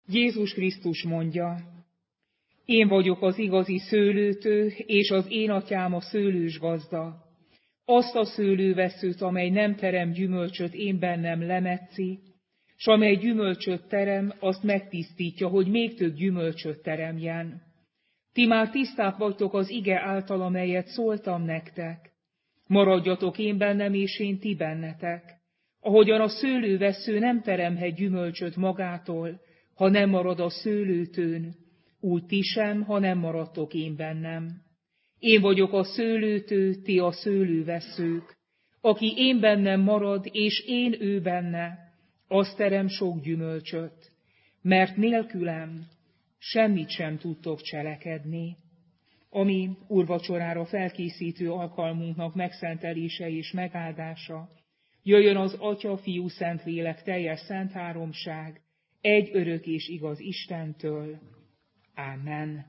Jézus Krisztus mondja, én vagyok az igazi szőlőtő, és az én atyám a szőlős gazda. Azt a szőlővesszőt, amely nem terem gyümölcsöt, én bennem lemetszi, s amely gyümölcsöt terem, azt megtisztítja, hogy még több gyümölcsöt teremjen. Ti már tiszták vagytok az ige által, amelyet szóltam nektek. Maradjatok én bennem, és én ti bennetek. Ahogyan a szőlővessző nem teremhet gyümölcsöt magától, ha nem marad a szőlőtőn, úgy ti sem, ha nem maradtok én bennem. Én vagyok a szőlőtő, ti a szőlővesszők. Aki én bennem marad, és én ő benne, az terem sok gyümölcsöt, mert nélkülem semmit sem tudtok cselekedni. Ami úrvacsorára felkészítő alkalmunknak megszentelése és megáldása, jöjjön az Atya, Fiú, Szentlélek teljes szent háromság, egy örök és igaz Istentől. Ámen.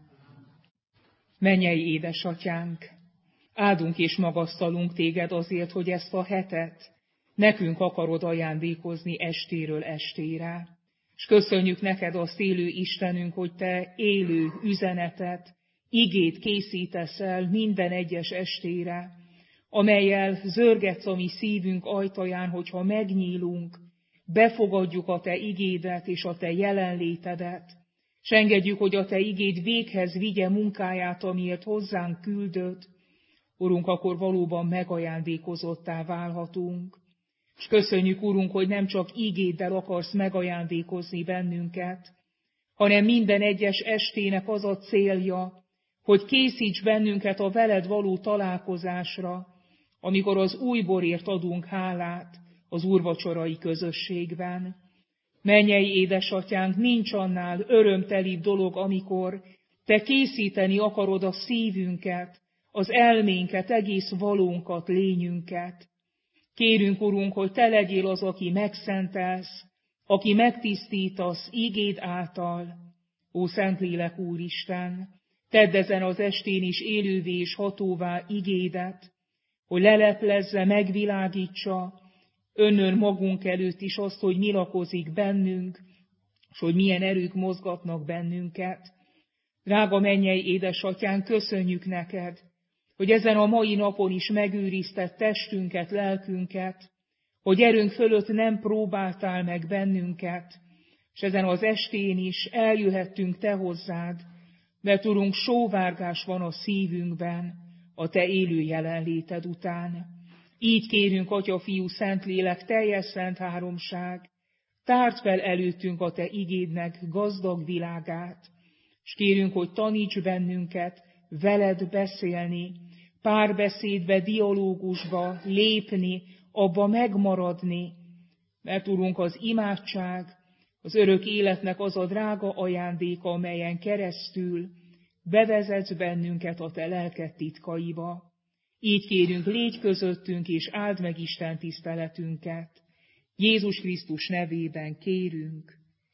Mennyei édesatyánk, áldunk és magasztalunk téged azért, hogy ezt a hetet nekünk akarod ajándékozni estéről estére. És köszönjük neked azt, élő Istenünk, hogy te élő üzenetet, igét készítesz el minden egyes estére, amellyel zörgetsz a mi szívünk ajtaján, hogyha megnyílunk, befogadjuk a te igédet és a te jelenlétedet, s engedjük, hogy a te igéd véghez vigye munkáját, amiért hozzánk küldött. Urunk, akkor valóban megajándékozottá válhatunk. És köszönjük, Urunk, hogy nem csak igéddel akarsz megajándékozni bennünket, hanem minden egyes estének az a célja, hogy készíts bennünket a veled való találkozásra, amikor az új borért adunk hálát az úrvacsorai közösségben. Mennyei édesatyánk, nincs annál örömtelibb dolog, amikor te készíteni akarod a szívünket, az elménket, egész valónkat, lényünket. Kérünk, Urunk, hogy te legyél az, aki megszentelsz, aki megtisztítasz igéd által. Ó, Szentlélek Úristen, tedd ezen az estén is élővé és hatóvá igédet, hogy leleplezze, megvilágítsa, önnön magunk előtt is azt, hogy mi lakozik bennünk, és hogy milyen erők mozgatnak bennünket. Drága mennyei édesatyánk, köszönjük neked, hogy ezen a mai napon is megőrizted testünket, lelkünket, hogy erőnk fölött nem próbáltál meg bennünket, és ezen az estén is eljöhettünk te hozzád, mert Urunk, sóvárgás van a szívünkben a te élő jelenléted után. Így kérünk, Atya, Fiú, Szentlélek, teljes szent háromság, tárd fel előttünk a te igédnek gazdag világát, és kérünk, hogy taníts bennünket veled beszélni, párbeszédbe, dialógusba lépni, abba megmaradni, mert Urunk, az imádság, az örök életnek az a drága ajándéka, amelyen keresztül bevezetsz bennünket a te lelked titkaiba. Így kérünk, légy közöttünk, és áld meg Isten tiszteletünket. Jézus Krisztus nevében kérünk.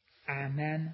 Ámen.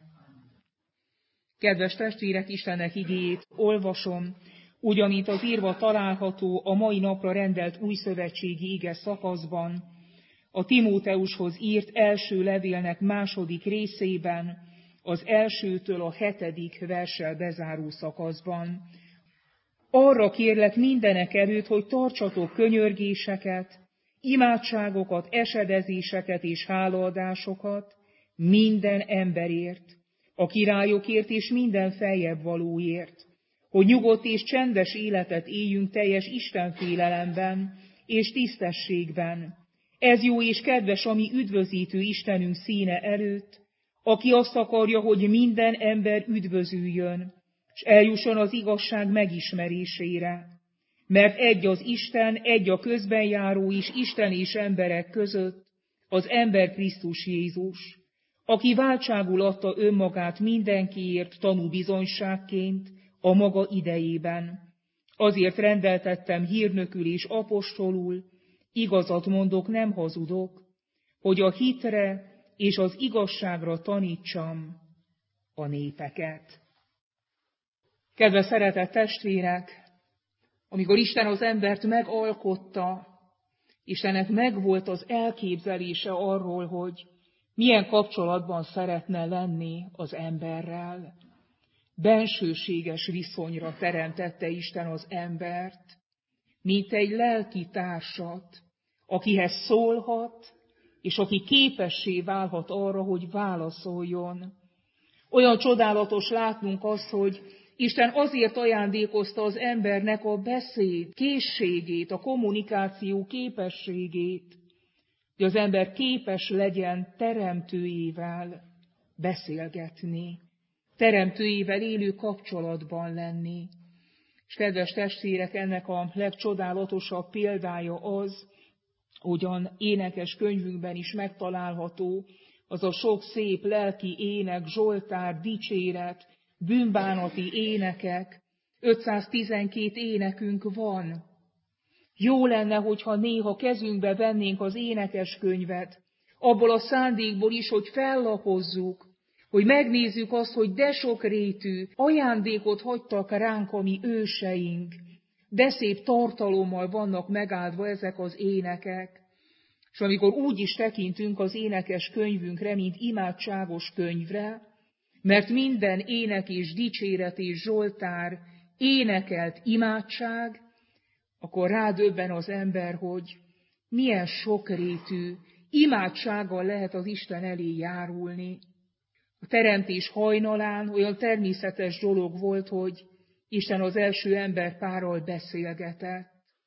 Kedves testvérek, Istennek igéjét olvasom, úgy, amint az írva található a mai napra rendelt újszövetségi ige szakaszban, a Timóteushoz írt első levélnek második részében, az 1-től a 7. verssel bezáró szakaszban. Arra kérlek mindenek előtt, hogy tartsatok könyörgéseket, imádságokat, esedezéseket és hálaadásokat minden emberért, a királyokért és minden feljebb valóért, hogy nyugodt és csendes életet éljünk teljes istenfélelemben és tisztességben. Ez jó és kedves a mi üdvözítő Istenünk színe előtt, aki azt akarja, hogy minden ember üdvözüljön, és eljusson az igazság megismerésére. Mert egy az Isten, egy a közben járó is Isten és emberek között, az ember Krisztus Jézus, aki váltságul adta önmagát mindenkiért tanúbizonyságként a maga idejében. Azért rendeltettem hírnökül és apostolul, igazat mondok, nem hazudok, hogy a hitre és az igazságra tanítsam a népeket. Kedves szeretett testvérek, amikor Isten az embert megalkotta, Istennek megvolt az elképzelése arról, hogy milyen kapcsolatban szeretne lenni az emberrel. Bensőséges viszonyra teremtette Isten az embert, mint egy lelki társat, akihez szólhat, és aki képessé válhat arra, hogy válaszoljon. Olyan csodálatos látnunk azt, hogy Isten azért ajándékozta az embernek a beszéd készségét, a kommunikáció képességét, hogy az ember képes legyen teremtőjével beszélgetni, teremtőjével élő kapcsolatban lenni. És kedves testvérek, ennek a legcsodálatosabb példája az, hogyan énekes könyvünkben is megtalálható, az a sok szép lelki ének, zsoltár, dicséret, bűnbánati énekek, 512 énekünk van. Jó lenne, hogyha néha kezünkbe vennénk az énekeskönyvet, abból a szándékból is, hogy fellapozzuk, hogy megnézzük azt, hogy de sokrétű ajándékot hagytak ránk a mi őseink, de szép tartalommal vannak megáldva ezek az énekek. És amikor úgy is tekintünk az énekes könyvünkre, mint imádságos könyvre, mert minden ének és dicséret és zsoltár énekelt imádság, akkor rádöbben az ember, hogy milyen sokrétű imádsággal lehet az Isten elé járulni. A teremtés hajnalán olyan természetes dolog volt, hogy Isten az első emberpárral beszélgetett.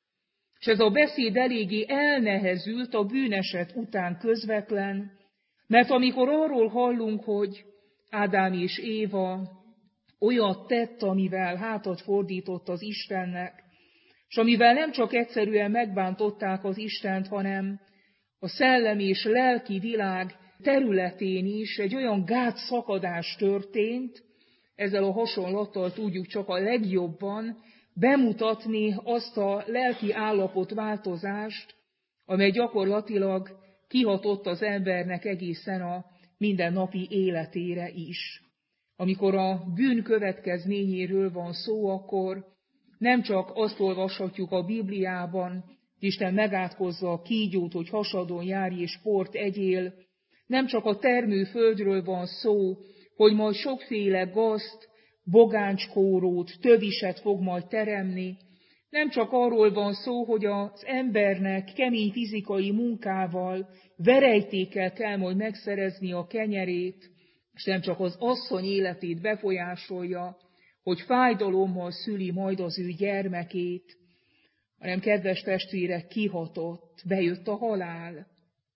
És ez a beszéd eléggé elnehezült a bűneset után közvetlen, mert amikor arról hallunk, hogy Ádám és Éva olyat tett, amivel hátat fordított az Istennek, és amivel nem csak egyszerűen megbántották az Istent, hanem a szellemi és lelki világ területén is egy olyan gátszakadás történt, ezzel a hasonlattal tudjuk csak a legjobban bemutatni azt a lelki állapotváltozást, amely gyakorlatilag kihatott az embernek egészen a mindennapi életére is. Amikor a bűn következményéről van szó, akkor nem csak azt olvashatjuk a Bibliában, Isten megátkozza a kígyót, hogy hasadon járj és port egyél, nem csak a termőföldről van szó, hogy majd sokféle gazt, bogáncskórót, töviset fog majd teremni, nem csak arról van szó, hogy az embernek kemény fizikai munkával, verejtékkel kell majd megszerezni a kenyerét, és nem csak az asszony életét befolyásolja, hogy fájdalommal szüli majd az ő gyermekét, hanem kedves testvérek, kihatott, bejött a halál,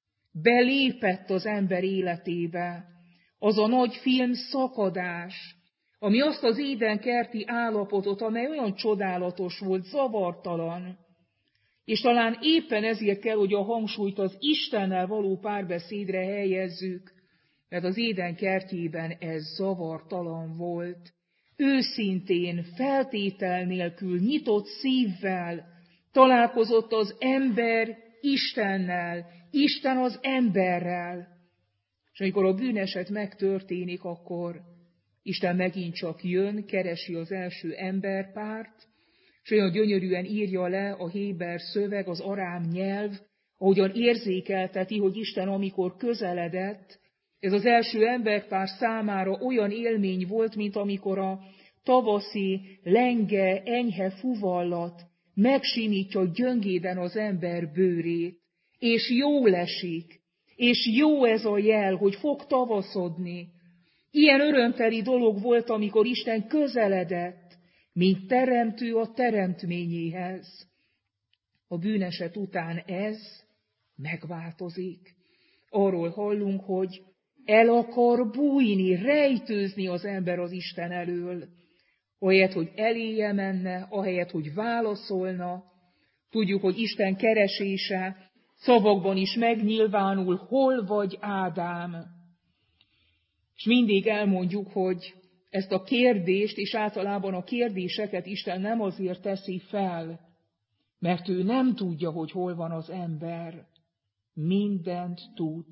belépett az ember életébe az a nagy film szakadás, ami azt az édenkerti állapotot, amely olyan csodálatos volt, zavartalan, és talán éppen ezért kell, hogy a hangsúlyt az Istennel való párbeszédre helyezzük, mert az Éden kertjében ez zavartalan volt. Őszintén, feltétel nélkül, nyitott szívvel találkozott az ember Istennel, Isten az emberrel. És amikor a bűneset megtörténik, akkor Isten megint csak jön, keresi az első emberpárt, és olyan gyönyörűen írja le a héber szöveg, az arám nyelv, ahogyan érzékelteti, hogy Isten amikor közeledett, ez az első emberpár számára olyan élmény volt, mint amikor a tavaszi, lenge, enyhe fuvallat megsimítja gyöngéden az ember bőrét, és jól esik, és jó ez a jel, hogy fog tavaszodni. Ilyen örömteli dolog volt, amikor Isten közeledett, mint teremtő a teremtményéhez. A bűneset után ez megváltozik. Arról hallunk, hogy el akar bújni, rejtőzni az ember az Isten elől. Ahelyett, hogy eléje menne, ahelyett, hogy válaszolna, tudjuk, hogy Isten keresése szavakban is megnyilvánul, hol vagy Ádám. És mindig elmondjuk, hogy ezt a kérdést, és általában a kérdéseket Isten nem azért teszi fel, mert ő nem tudja, hogy hol van az ember. Mindent tud.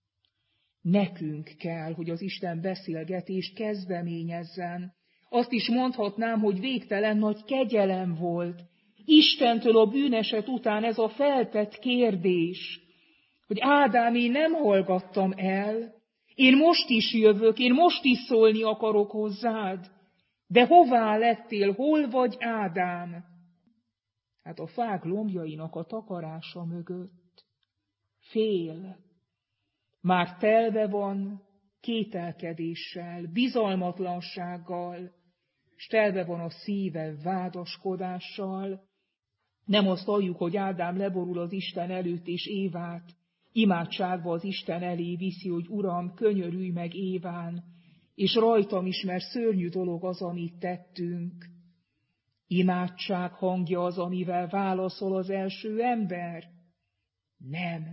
Nekünk kell, hogy az Isten beszélgetést kezdeményezzen. Azt is mondhatnám, hogy végtelen nagy kegyelem volt Istentől a bűneset után ez a feltett kérdés, hogy Ádám, én nem hallgattam el, Én most is jövök, én most is szólni akarok hozzád, de hová lettél, hol vagy, Ádám? Hát a fák lombjainak a takarása mögött fél, már telve van kételkedéssel, bizalmatlansággal, és telve van a szíve vádaskodással. Nem azt halljuk, hogy Ádám leborul az Isten előtt, és Évát imádságba az Isten elé viszi, hogy Uram, könyörülj meg Éván, és rajtam is, mert szörnyű dolog az, amit tettünk. Imádság hangja az, amivel válaszol az első ember? Nem.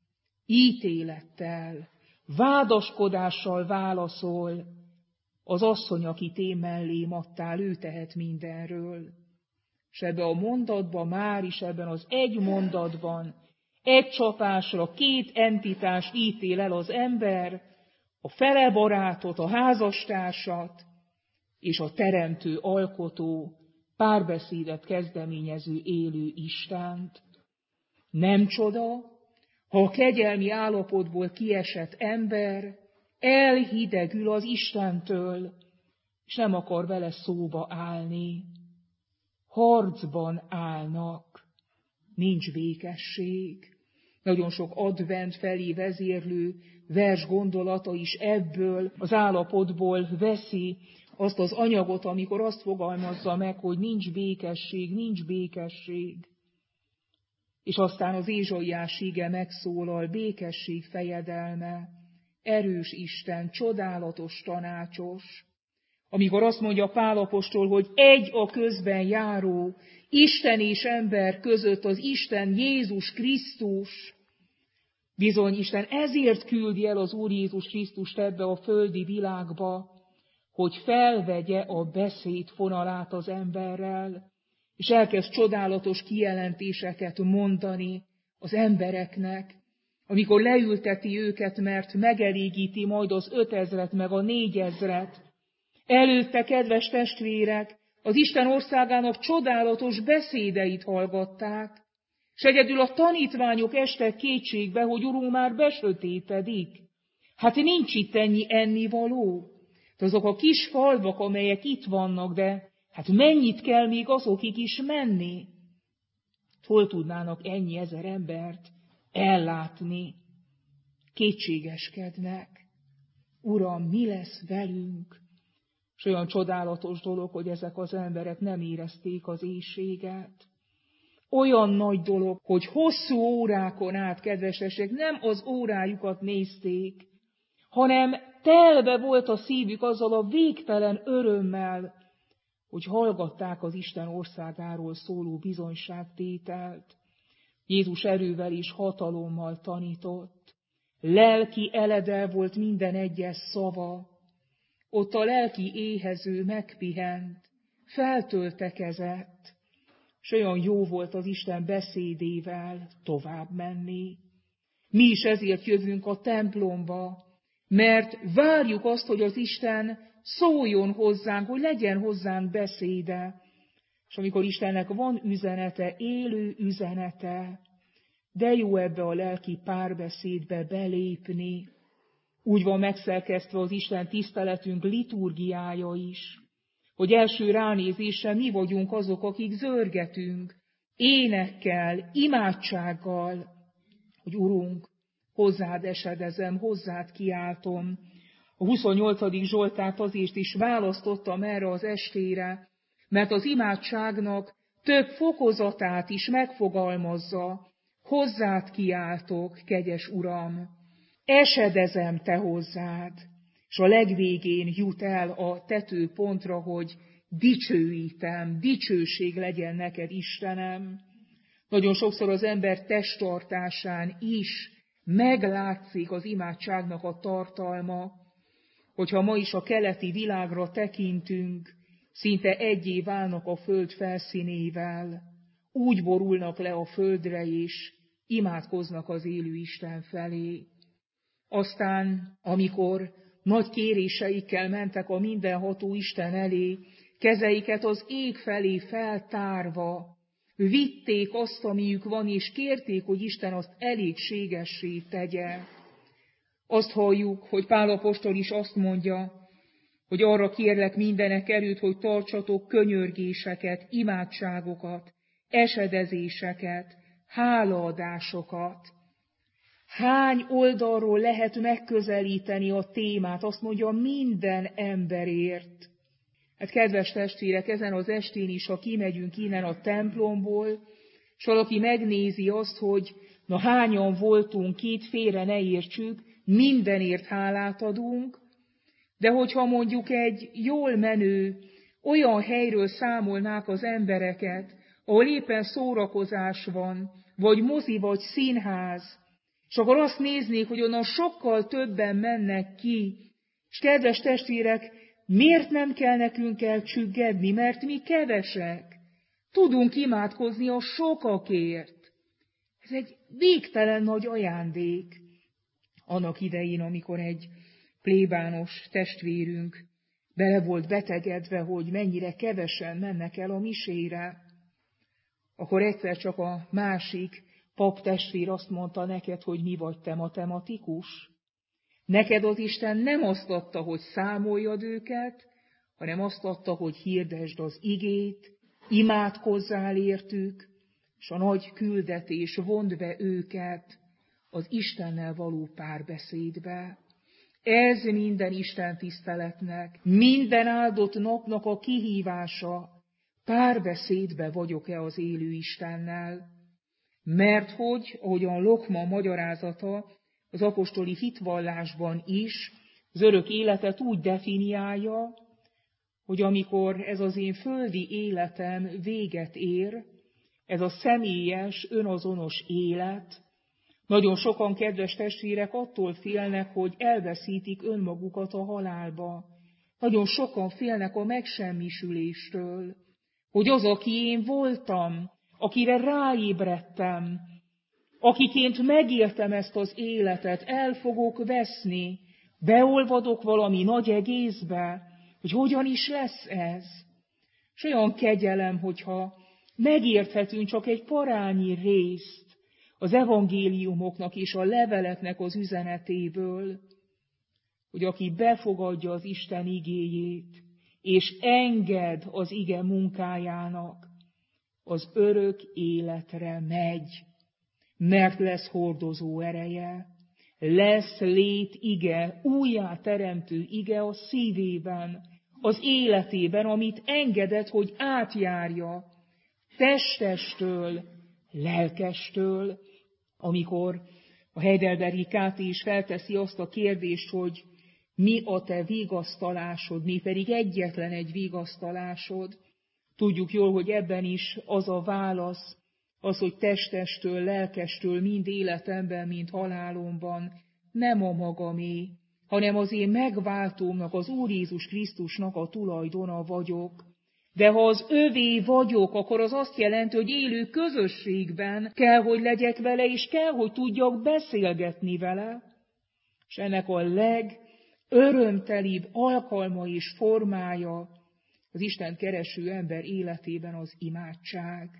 Ítélettel, vádaskodással válaszol. Az asszony, akit én mellém adtál, ő tehet mindenről. És ebben a mondatban, már is ebben az egy mondatban, egy csapásra két entitást ítél el az ember, a fele barátot, a házastársat, és a teremtő, alkotó, párbeszédet kezdeményező élő Istent. Nem csoda, ha a kegyelmi állapotból kiesett ember elhidegül az Istentől, és nem akar vele szóba állni. Harcban állnak, nincs békesség. Nagyon sok advent felé vezérlő vers gondolata is ebből az állapotból veszi azt az anyagot, amikor azt fogalmazza meg, hogy nincs békesség, nincs békesség. És aztán az Ézsaiás ige megszólal, békesség fejedelme, erős Isten, csodálatos tanácsos. Amikor azt mondja Pál apostol, hogy egy a közben járó, Isten és ember között az Isten Jézus Krisztus. Bizony Isten ezért küldi el az Úr Jézus Krisztust ebbe a földi világba, hogy felvegye a beszéd fonalát az emberrel, és elkezd csodálatos kijelentéseket mondani az embereknek, amikor leülteti őket, mert megelégíti majd az 5000-et meg a 4000-et. Előtte, kedves testvérek, az Isten országának csodálatos beszédeit hallgatták, és egyedül a tanítványok estek kétségbe, hogy Urunk, már besötétedik. Hát nincs itt ennyi ennivaló. De azok a kis falvak, amelyek itt vannak, de hát mennyit kell még azokig is menni? Hol tudnának ennyi ezer embert ellátni? Kétségeskednek. Uram, mi lesz velünk? És olyan csodálatos dolog, hogy ezek az emberek nem érezték az éhséget. Olyan nagy dolog, hogy hosszú órákon át, kedvesesek, nem az órájukat nézték, hanem telve volt a szívük azzal a végtelen örömmel, hogy hallgatták az Isten országáról szóló bizonyságtételt. Jézus erővel és hatalommal tanított. Lelki eledel volt minden egyes szava. Ott a lelki éhező megpihent, feltöltekezett, és olyan jó volt az Isten beszédével tovább menni. Mi is ezért jövünk a templomba, mert várjuk azt, hogy az Isten szóljon hozzánk, hogy legyen hozzánk beszéde. És amikor Istennek van üzenete, élő üzenete, de jó ebbe a lelki párbeszédbe belépni. Úgy van megszerkesztve az Isten tiszteletünk liturgiája is, hogy első ránézésre mi vagyunk azok, akik zörgetünk, énekkel, imádsággal, hogy Urunk, hozzád esedezem, hozzád kiáltom. A 28. Zsoltárt azért is választottam erre az estére, mert az imádságnak több fokozatát is megfogalmazza. Hozzád kiáltok, kegyes Uram, esedezem te hozzád. És a legvégén jut el a tetőpontra, hogy dicsőítem, dicsőség legyen neked, Istenem. Nagyon sokszor az ember testtartásán is meglátszik az imádságnak a tartalma, hogyha ma is a keleti világra tekintünk, szinte egyé válnak a föld felszínével, úgy borulnak le a földre is, imádkoznak az élő Isten felé. Aztán, amikor nagy kéréseikkel mentek a mindenható Isten elé, kezeiket az ég felé feltárva, vitték azt, amiük van, és kérték, hogy Isten azt elégségessé tegye. Azt halljuk, hogy Pál apostol is azt mondja, hogy arra kérlek mindenek előtt, hogy tartsatok könyörgéseket, imádságokat, esedezéseket, hálaadásokat. Hány oldalról lehet megközelíteni a témát? Azt mondja, minden emberért. Hát kedves testvérek, ezen az estén is, ha kimegyünk innen a templomból, és valaki megnézi azt, hogy na hányan voltunk itt, félre ne értsük, mindenért hálát adunk, de hogyha mondjuk egy jól menő, olyan helyről számolnák az embereket, ahol éppen szórakozás van, vagy mozi, vagy színház, és akkor azt néznék, hogy onnan sokkal többen mennek ki, és kedves testvérek, miért nem kell nekünk elcsüggedni, mert mi kevesek. Tudunk imádkozni a sokakért. Ez egy végtelen nagy ajándék. Annak idején, amikor egy plébános testvérünk bele volt betegedve, hogy mennyire kevesen mennek el a misére, akkor egyszer csak a másik pap testvér azt mondta neked, hogy mi vagy te matematikus. Neked az Isten nem azt adta, hogy számoljad őket, hanem azt adta, hogy hirdesd az igét, imádkozzál értük, és a nagy küldetés vond be őket az Istennel való párbeszédbe. Ez minden Isten tiszteletnek, minden áldott napnak a kihívása. Párbeszédbe vagyok-e az élő Istennel? Mert hogy, ahogyan Lokman magyarázata az apostoli hitvallásban is az örök életet úgy definiálja, hogy amikor ez az én földi életem véget ér, ez a személyes, önazonos élet, nagyon sokan, kedves testvérek, attól félnek, hogy elveszítik önmagukat a halálba. Nagyon sokan félnek a megsemmisüléstől, hogy az, aki én voltam, akire ráébredtem, akiként megéltem ezt az életet, el fogok veszni, beolvadok valami nagy egészbe, hogy hogyan is lesz ez. És olyan kegyelem, hogyha megérthetünk csak egy parányi részt az evangéliumoknak és a leveleknek az üzenetéből, hogy aki befogadja az Isten igéjét, és enged az ige munkájának, az örök életre megy, mert lesz hordozó ereje, lesz lét ige, újjáteremtő ige a szívében, az életében, amit engedett, hogy átjárja testestől, lelkestől, amikor a Heidelbergi Káté is felteszi azt a kérdést, hogy mi a te vigasztalásod, mi pedig egyetlen egy vigasztalásod. Tudjuk jól, hogy ebben is az a válasz, az, hogy testestől, lelkestől, mind életemben, mind halálomban, nem a magamé, hanem az én megváltómnak, az Úr Jézus Krisztusnak a tulajdona vagyok. De ha az övé vagyok, akkor az azt jelenti, hogy élő közösségben kell, hogy legyek vele, és kell, hogy tudjak beszélgetni vele. És ennek a legörömtelibb alkalma és formája az Isten kereső ember életében az imádság.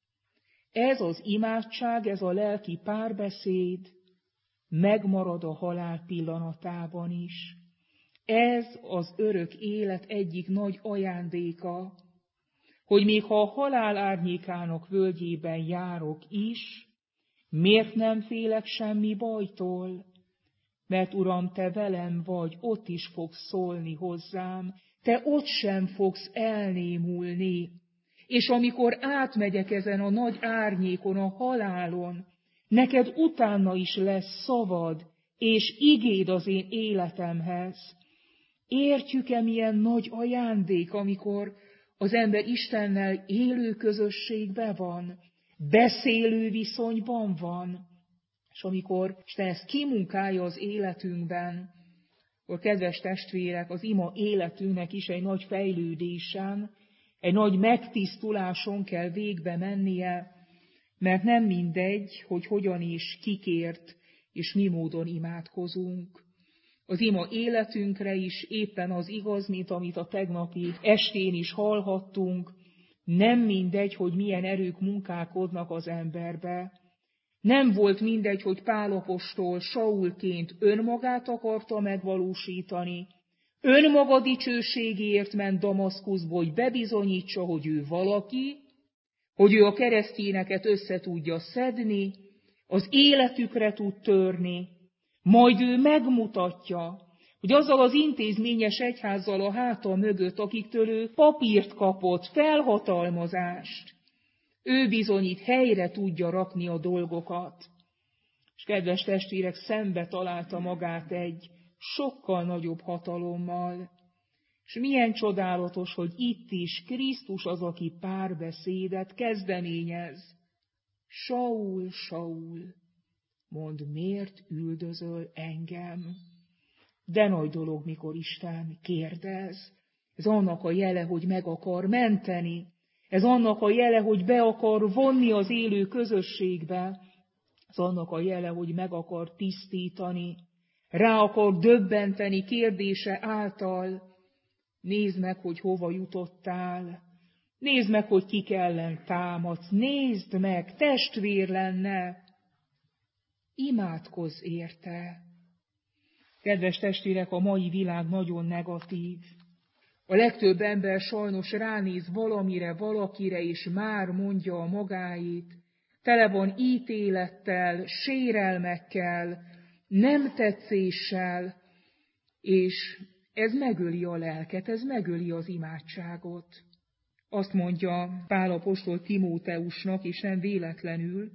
Ez az imádság, ez a lelki párbeszéd megmarad a halál pillanatában is. Ez az örök élet egyik nagy ajándéka, hogy még ha a halál árnyékának völgyében járok is, miért nem félek semmi bajtól? Mert Uram, te velem vagy, ott is fogsz szólni hozzám, te ott sem fogsz elnémulni. És amikor átmegyek ezen a nagy árnyékon, a halálon, neked utána is lesz szavad, és igéd az én életemhez. Értjük-e, milyen nagy ajándék, amikor az ember Istennel élő közösségben van, beszélő viszonyban van, és amikor Isten ezt kimunkálja az életünkben, akkor kedves testvérek, az ima életünknek is egy nagy fejlődésen, egy nagy megtisztuláson kell végbe mennie, mert nem mindegy, hogy hogyan és kikért, és mi módon imádkozunk. Az ima életünkre is éppen az igaz, mint amit a tegnapi estén is hallhattunk, nem mindegy, hogy milyen erők munkálkodnak az emberbe. Nem volt mindegy, hogy Pál apostol Saulként önmagát akarta megvalósítani, önmaga dicsőségéért ment Damaszkuszba, hogy bebizonyítsa, hogy ő valaki, hogy ő a keresztényeket össze tudja szedni, az életükre tud törni, majd ő megmutatja, hogy azzal az intézményes egyházzal a háta mögött, akiktől ő papírt kapott, felhatalmazást, ő bizony itt helyre tudja rakni a dolgokat. És kedves testvérek, szembe találta magát egy sokkal nagyobb hatalommal. És milyen csodálatos, hogy itt is Krisztus az, aki párbeszédet kezdeményez. Saul, Saul, mondd, miért üldözöl engem? De nagy dolog, mikor Isten kérdez. Ez annak a jele, hogy meg akar menteni. Ez annak a jele, hogy be akar vonni az élő közösségbe. Ez annak a jele, hogy meg akar tisztítani. Rá akar döbbenteni kérdése által. Nézd meg, hogy hova jutottál. Nézd meg, hogy kik ellen támadsz. Nézd meg, testvér lenne. Imádkozz érte. Kedves testvérek, a mai világ nagyon negatív. A legtöbb ember sajnos ránéz valamire, valakire, és már mondja a magáit. Tele van ítélettel, sérelmekkel, nem tetszéssel, és ez megöli a lelket, ez megöli az imádságot. Azt mondja Pál apostol Timóteusnak, és nem véletlenül,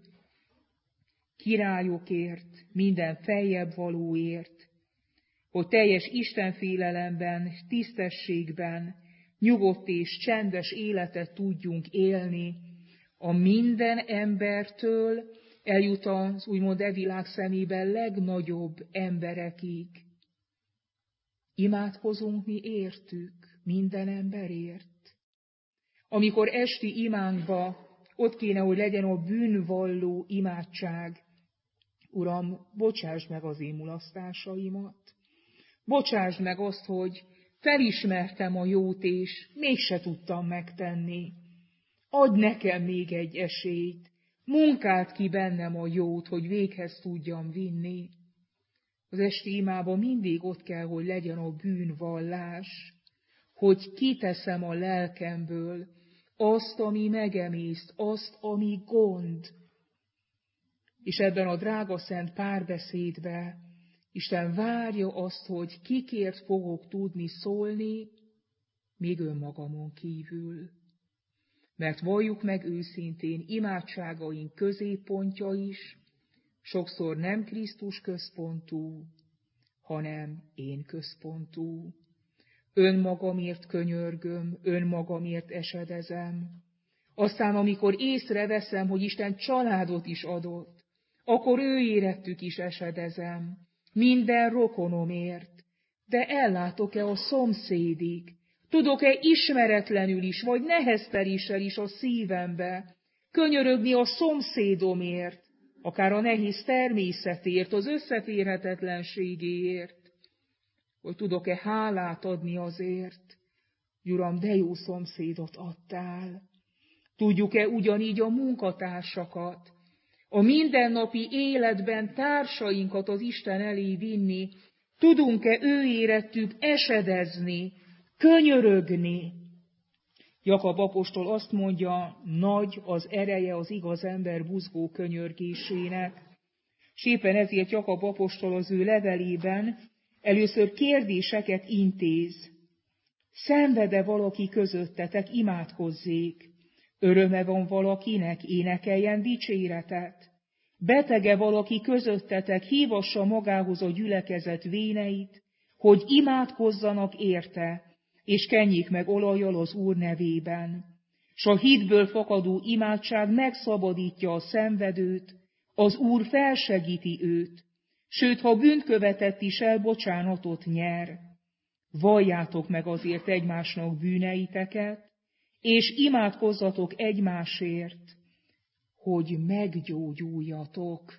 királyokért, minden feljebb valóért, hogy teljes istenfélelemben, tisztességben, nyugodt és csendes életet tudjunk élni, a minden embertől eljut az úgymond világ szemében legnagyobb emberekig. Imádkozunk mi értük, minden emberért. Amikor esti imánkba ott kéne, hogy legyen a bűnvalló imádság, Uram, bocsásd meg az én mulasztásaimat. Bocsásd meg azt, hogy felismertem a jót, és mégse tudtam megtenni. Adj nekem még egy esélyt, munkáld ki bennem a jót, hogy véghez tudjam vinni. Az esti imában mindig ott kell, hogy legyen a bűnvallás, hogy kiteszem a lelkemből azt, ami megemészt, azt, ami gond. És ebben a drága szent párbeszédben Isten várja azt, hogy kikért fogok tudni szólni, még önmagamon kívül. Mert valljuk meg őszintén, imádságaink középpontja is sokszor nem Krisztus központú, hanem én központú. Önmagamért könyörgöm, önmagamért esedezem. Aztán, amikor észreveszem, hogy Isten családot is adott, akkor ő érettük is esedezem. Minden rokonomért. De ellátok-e a szomszédig? Tudok-e ismeretlenül is, vagy nehezteléssel is a szívembe könyörögni a szomszédomért, akár a nehéz természetért, az összeférhetetlenségéért? Vagy tudok-e hálát adni azért, Uram, de jó szomszédot adtál? Tudjuk-e ugyanígy a munkatársakat, a mindennapi életben társainkat az Isten elé vinni? Tudunk-e ő érettük esedezni, könyörögni? Jakab apostol azt mondja, nagy az ereje az igaz ember buzgó könyörgésének. És éppen ezért Jakab apostol az ő levelében először kérdéseket intéz. Szenved-e valaki közöttetek, imádkozzék. Öröme van valakinek, énekeljen dicséretet. Betege valaki közöttetek, hívassa magához a gyülekezet véneit, hogy imádkozzanak érte, és kenjék meg olajjal az Úr nevében. S a hitből fakadó imádság megszabadítja a szenvedőt, az Úr felsegíti őt, sőt, ha bűnt követett is el, bocsánatot nyer. Valljátok meg azért egymásnak bűneiteket, és imádkozzatok egymásért, hogy meggyógyuljatok.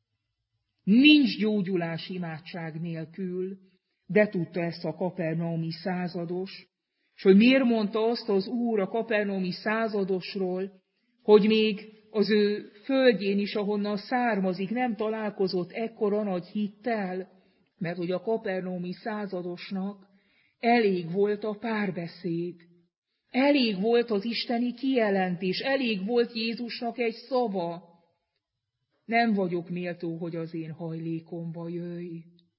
Nincs gyógyulás imádság nélkül, de tudta ezt a kapernaumi százados, és hogy miért mondta azt az Úr a kapernaumi századosról, hogy még Az ő földjén is, ahonnan származik, nem találkozott ekkora nagy hittel, mert hogy a kapernaumi századosnak elég volt a párbeszéd, elég volt az isteni kijelentés, elég volt Jézusnak egy szava. Nem vagyok méltó, hogy az én hajlékomba jöjj.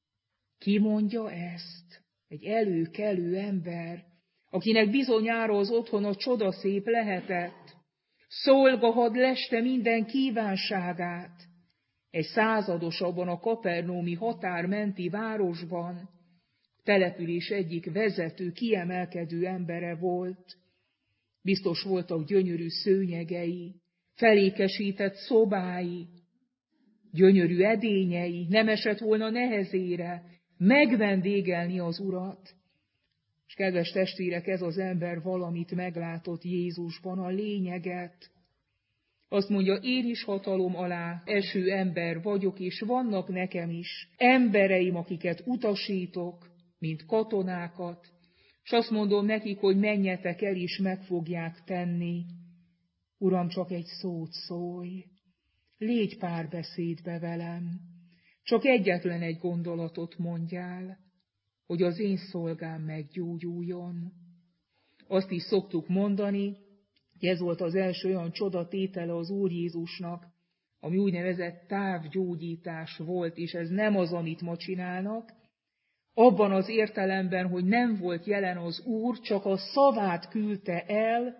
Ki mondja ezt? Egy előkelő ember, akinek bizonyára az otthona csodaszép lehetett. Szolga hadd leste minden kívánságát. Egy százados abban a kapernaumi határmenti városban, település egyik vezető, kiemelkedő embere volt. Biztos voltak gyönyörű szőnyegei, felékesített szobái, gyönyörű edényei, nem esett volna nehezére megvendégelni az Urat. És kedves testvérek, ez az ember valamit meglátott Jézusban, a lényeget. Azt mondja, én is hatalom alá eső ember vagyok, és vannak nekem is embereim, akiket utasítok, mint katonákat, és azt mondom nekik, hogy menjetek el, és meg fogják tenni. Uram, csak egy szót szólj, légy párbeszédbe velem, csak egyetlen egy gondolatot mondjál, hogy az én szolgám meggyógyuljon. Azt is szoktuk mondani, hogy ez volt az első olyan csodatétele az Úr Jézusnak, ami úgynevezett távgyógyítás volt, és ez nem az, amit ma csinálnak, abban az értelemben, hogy nem volt jelen az Úr, csak a szavát küldte el,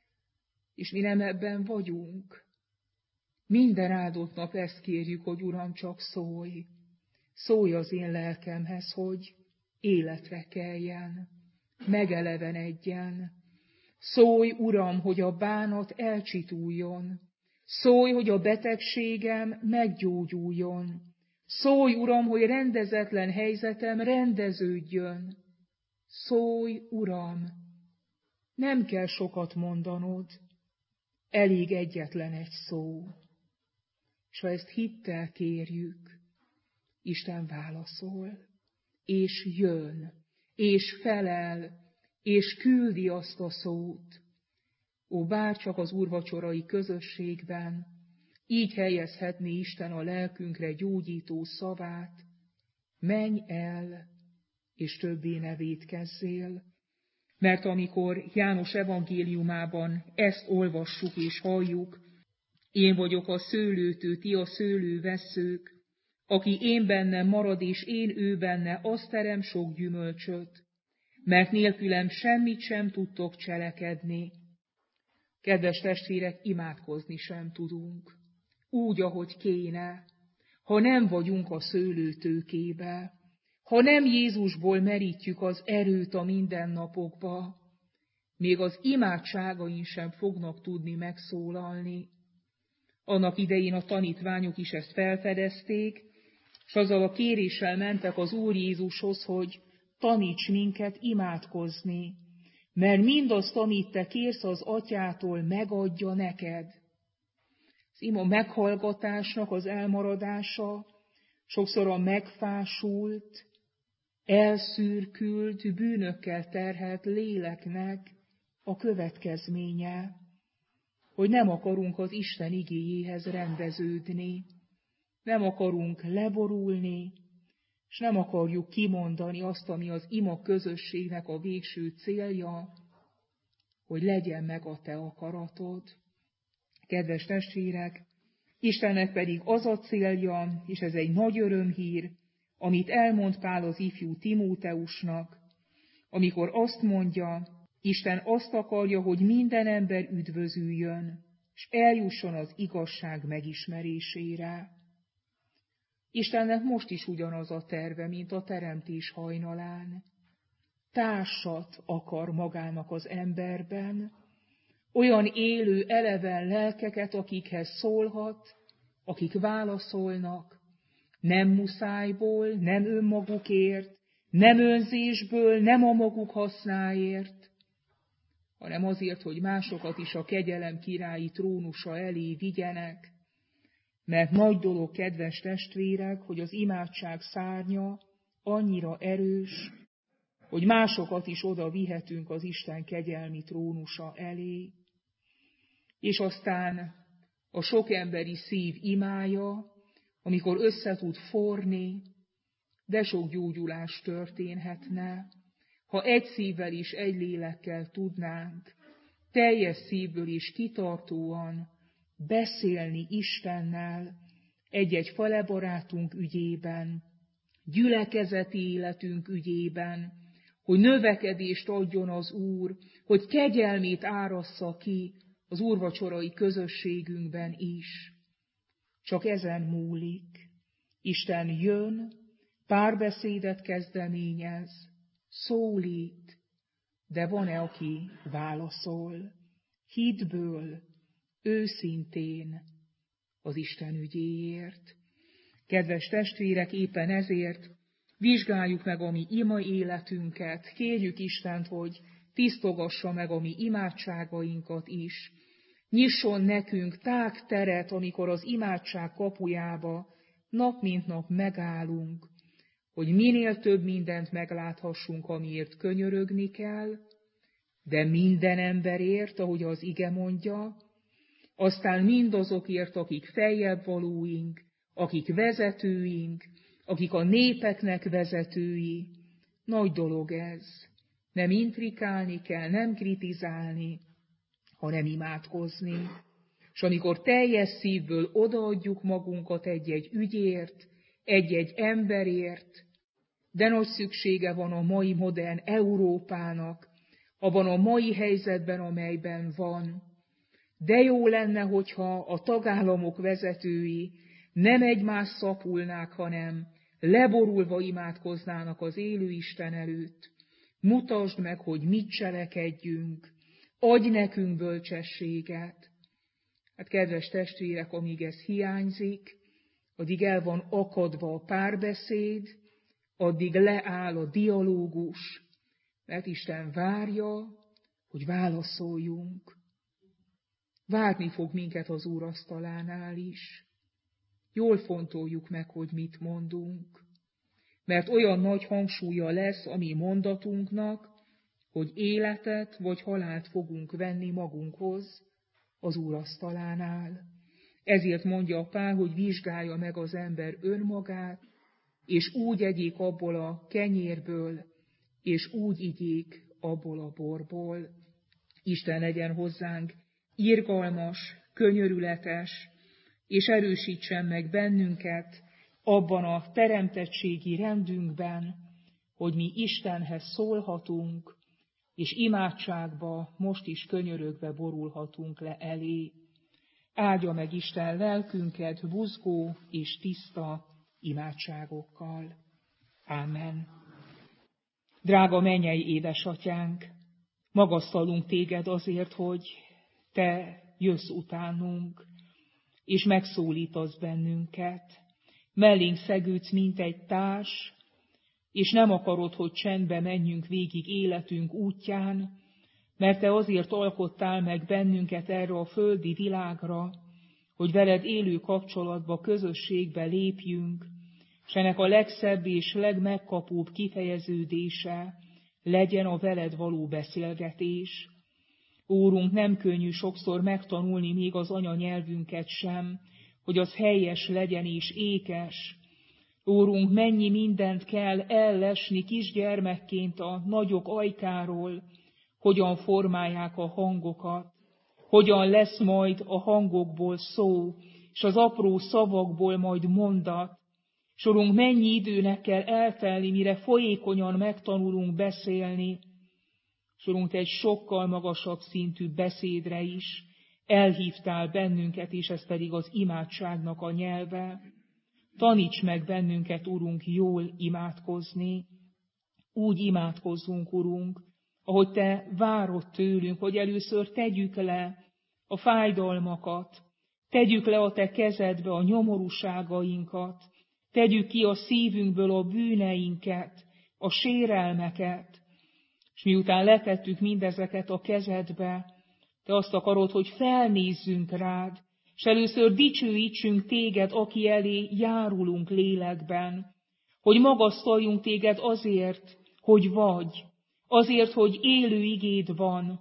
és mi nem ebben vagyunk. Minden áldott nap ezt kérjük, hogy Uram, csak szólj. Szólj az én lelkemhez, hogy életre keljen, megelevenedjen. Szólj, Uram, hogy a bánat elcsituljon. Szólj, hogy a betegségem meggyógyuljon. Szólj, Uram, hogy rendezetlen helyzetem rendeződjön. Szólj, Uram, nem kell sokat mondanod, elég egyetlen egy szó. És ha ezt hittel kérjük, Isten válaszol, és jön, és felel, és küldi azt a szót. Ó, bárcsak az úrvacsorai közösségben így helyezhetné Isten a lelkünkre gyógyító szavát, menj el, és többé ne vétkezzél. Mert amikor János evangéliumában ezt olvassuk és halljuk, én vagyok a szőlőtő, ti a szőlővesszők, aki én bennem marad, és én ő benne, az terem sok gyümölcsöt, mert nélkülem semmit sem tudtok cselekedni. Kedves testvérek, imádkozni sem tudunk, úgy, ahogy kéne, ha nem vagyunk a szőlőtőkébe, ha nem Jézusból merítjük az erőt a mindennapokba, még az imádságaink sem fognak tudni megszólalni. Annak idején a tanítványok is ezt felfedezték, és azzal a kéréssel mentek az Úr Jézushoz, hogy taníts minket imádkozni, mert mindazt, amit te kérsz az Atyától, megadja neked. Az ima meghallgatásnak az elmaradása sokszor a megfásult, elszürkült, bűnökkel terhelt léleknek a következménye, hogy nem akarunk az Isten igéjéhez rendeződni, nem akarunk leborulni, és nem akarjuk kimondani azt, ami az ima közösségnek a végső célja, hogy legyen meg a te akaratod. Kedves testvérek, Istennek pedig az a célja, és ez egy nagy örömhír, amit elmond Pál az ifjú Timóteusnak, amikor azt mondja, Isten azt akarja, hogy minden ember üdvözüljön, és eljusson az igazság megismerésére. Istennek most is ugyanaz a terve, mint a teremtés hajnalán. Társat akar magának az emberben, olyan élő, eleven lelkeket, akikhez szólhat, akik válaszolnak, nem muszájból, nem önmagukért, nem önzésből, nem a maguk hasznáért, hanem azért, hogy másokat is a kegyelem királyi trónusa elé vigyenek, mert nagy dolog, kedves testvérek, hogy az imádság szárnya annyira erős, hogy másokat is oda vihetünk az Isten kegyelmi trónusa elé. És aztán a sok emberi szív imája, amikor össze tud forni, de sok gyógyulás történhetne, ha egy szívvel és egy lélekkel tudnánk, teljes szívből és kitartóan beszélni Istennel egy-egy falebarátunk ügyében, gyülekezeti életünk ügyében, hogy növekedést adjon az Úr, hogy kegyelmét árassza ki az úrvacsorai közösségünkben is. Csak ezen múlik. Isten jön, párbeszédet kezdeményez, szólít, de van-e, aki válaszol, hitből, őszintén az Isten ügyéért? Kedves testvérek, éppen ezért vizsgáljuk meg a mi ima életünket, kérjük Istent, hogy tisztogassa meg a mi imádságainkat is, nyisson nekünk tág teret, amikor az imádság kapujába nap mint nap megállunk, hogy minél több mindent megláthassunk, amiért könyörögni kell, de minden emberért, ahogy az ige mondja, aztán mindazokért, akik feljebb valóink, akik vezetőink, akik a népeknek vezetői. Nagy dolog ez. Nem intrikálni kell, nem kritizálni, hanem imádkozni. És amikor teljes szívből odaadjuk magunkat egy-egy ügyért, egy-egy emberért, de nagy szüksége van a mai modern Európának, abban a mai helyzetben, amelyben van. De jó lenne, hogyha a tagállamok vezetői nem egymást szapulnák, hanem leborulva imádkoznának az élő Isten előtt. Mutasd meg, hogy mit cselekedjünk, adj nekünk bölcsességet. Hát kedves testvérek, amíg ez hiányzik, addig el van akadva a párbeszéd, addig leáll a dialógus, mert Isten várja, hogy válaszoljunk. Várni fog minket az Úr asztalánál is. Jól fontoljuk meg, hogy mit mondunk, mert olyan nagy hangsúlya lesz a mi mondatunknak, hogy életet vagy halált fogunk venni magunkhoz az Úr asztalánál. Ezért mondja a Pál, hogy vizsgálja meg az ember önmagát, és úgy egyék abból a kenyérből, és úgy igyék abból a borból. Isten legyen hozzánk irgalmas, könyörületes, és erősítsen meg bennünket abban a teremtettségi rendünkben, hogy mi Istenhez szólhatunk, és imádságba most is könyörögve borulhatunk le elé. Áldja meg Isten lelkünket buzgó és tiszta imádságokkal. Ámen. Drága mennyei édesatyánk, magasztalunk téged azért, hogy te jössz utánunk, és megszólítasz bennünket. Mellénk szegődsz, mint egy társ, és nem akarod, hogy csendbe menjünk végig életünk útján, mert te azért alkottál meg bennünket erre a földi világra, hogy veled élő kapcsolatba, közösségbe lépjünk, és ennek a legszebb és legmegkapóbb kifejeződése legyen a veled való beszélgetés. Úrunk, nem könnyű sokszor megtanulni még az anyanyelvünket sem, hogy az helyes legyen és ékes. Úrunk, mennyi mindent kell ellesni kisgyermekként a nagyok ajkáról, hogyan formálják a hangokat, hogyan lesz majd a hangokból szó, és az apró szavakból majd mondat. És Urunk, mennyi időnek kell eltelni, mire folyékonyan megtanulunk beszélni, és Urunk, te egy sokkal magasabb szintű beszédre is elhívtál bennünket, és ez pedig az imádságnak a nyelve. Taníts meg bennünket, Urunk, jól imádkozni. Úgy imádkozzunk, Urunk, ahogy te várod tőlünk, hogy először tegyük le a fájdalmakat, tegyük le a te kezedbe a nyomorúságainkat, tegyük ki a szívünkből a bűneinket, a sérelmeket, és miután letettük mindezeket a kezedbe, te azt akarod, hogy felnézzünk rád, és először dicsőítsünk téged, aki elé járulunk lélekben, hogy magasztaljunk téged azért, hogy vagy, azért, hogy élő igéd van,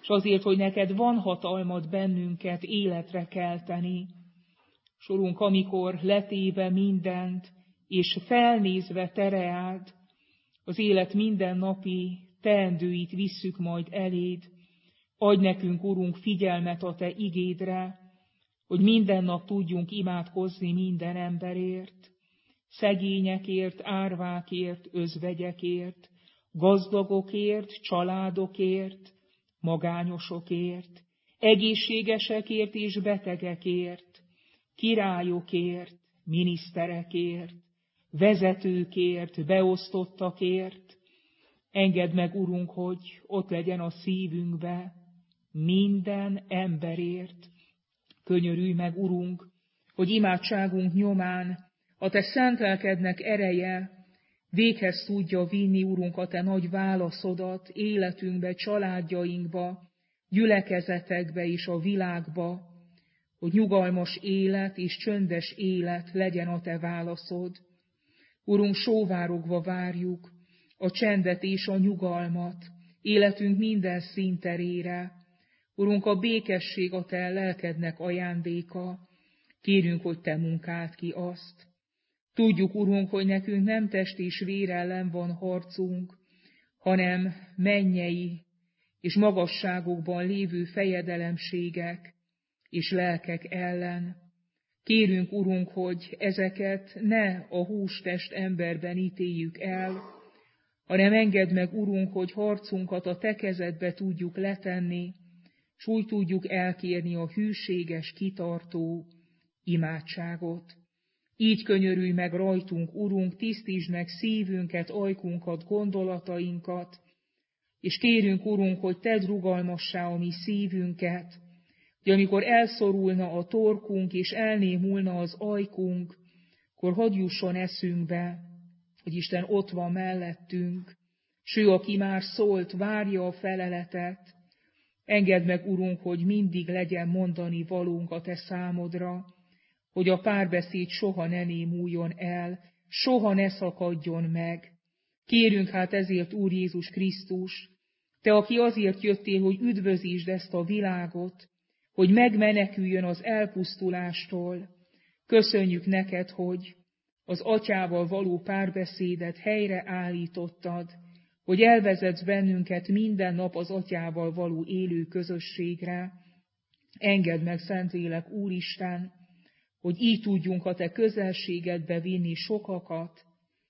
és azért, hogy neked van hatalmad bennünket életre kelteni. S Urunk, amikor letéve mindent, és felnézve te reád, az élet mindennapi teendőit visszük majd eléd, adj nekünk, Urunk, figyelmet a te igédre, hogy minden nap tudjunk imádkozni minden emberért, szegényekért, árvákért, özvegyekért, gazdagokért, családokért, magányosokért, egészségesekért és betegekért, királyokért, miniszterekért, vezetőkért, beosztottakért. Engedd meg, Urunk, hogy ott legyen a szívünkbe minden emberért. Könyörülj meg, Urunk, hogy imádságunk nyomán a te szent lelkednek ereje véghez tudja vinni, Urunk, a te nagy válaszodat életünkbe, családjainkba, gyülekezetekbe és a világba, hogy nyugalmas élet és csöndes élet legyen a te válaszod. Urunk, sóvárogva várjuk a csendet és a nyugalmat életünk minden színterére. Urunk, a békesség a te lelkednek ajándéka, kérünk, hogy te munkáld ki azt. Tudjuk, Urunk, hogy nekünk nem test és vér ellen van harcunk, hanem mennyei és magasságokban lévő fejedelemségek és lelkek ellen. Kérünk, Urunk, hogy ezeket ne a hústest emberben ítéljük el, hanem engedd meg, Urunk, hogy harcunkat a te kezedbe tudjuk letenni, s úgy tudjuk elkérni a hűséges, kitartó imádságot. Így könyörülj meg rajtunk, Urunk, tisztítsd meg szívünket, ajkunkat, gondolatainkat, és kérünk, Urunk, hogy tedd rugalmassá a mi szívünket, hogy amikor elszorulna a torkunk és elnémulna az ajkunk, akkor hadd jusson eszünkbe, hogy Isten ott van mellettünk, s ő, aki már szólt, várja a feleletet. Engedd meg, Urunk, hogy mindig legyen mondani valónk a te számodra, hogy a párbeszéd soha ne némuljon el, soha ne szakadjon meg. Kérünk hát ezért, Úr Jézus Krisztus, te, aki azért jöttél, hogy üdvözítsd ezt a világot, hogy megmeneküljön az elpusztulástól. Köszönjük neked, hogy az Atyával való párbeszédet helyre állítottad, hogy elvezetsz bennünket minden nap az Atyával való élő közösségre. Engedd meg, Szentlélek Úristen, hogy így tudjunk a te közelségedbe vinni sokakat,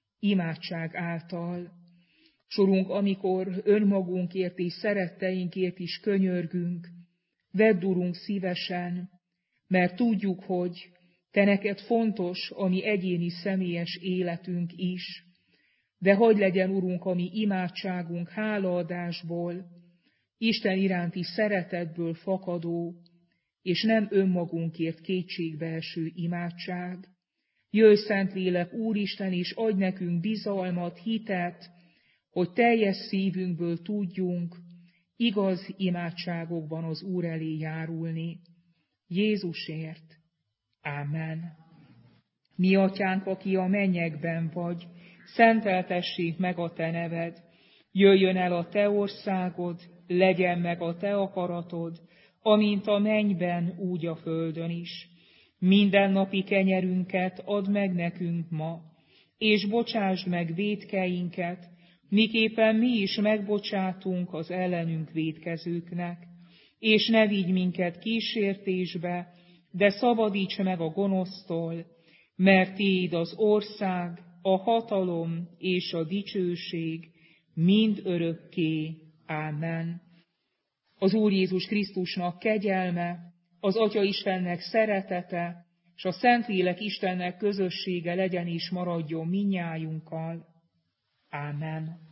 imádság által. Sorunk, amikor önmagunkért és szeretteinkért is könyörgünk, vedd, Urunk, szívesen, mert tudjuk, hogy te neked fontos a mi egyéni személyes életünk is, de hadd legyen, Urunk, a mi imádságunk hálaadásból, Isten iránti szeretetből fakadó, és nem önmagunkért kétségbeeső imádság. Jöjj, Szentlélek Úristen, és adj nekünk bizalmat, hitet, hogy teljes szívünkből tudjunk igaz imádságokban az Úr elé járulni. Jézusért. Ámen. Mi Atyánk, aki a mennyekben vagy, szenteltessék meg a te neved. Jöjjön el a te országod, legyen meg a te akaratod, amint a mennyben, úgy a földön is. Mindennapi kenyerünket add meg nekünk ma, és bocsásd meg vétkeinket, miképpen mi is megbocsátunk az ellenünk vétkezőknek. És ne vigy minket kísértésbe, de szabadíts meg a gonosztól, mert tiéd az ország, a hatalom és a dicsőség mind örökké. Ámen. Az Úr Jézus Krisztusnak kegyelme, az Atya Istennek szeretete, és a Szentlélek Istennek közössége legyen és maradjon mindnyájunkkal. Ámen.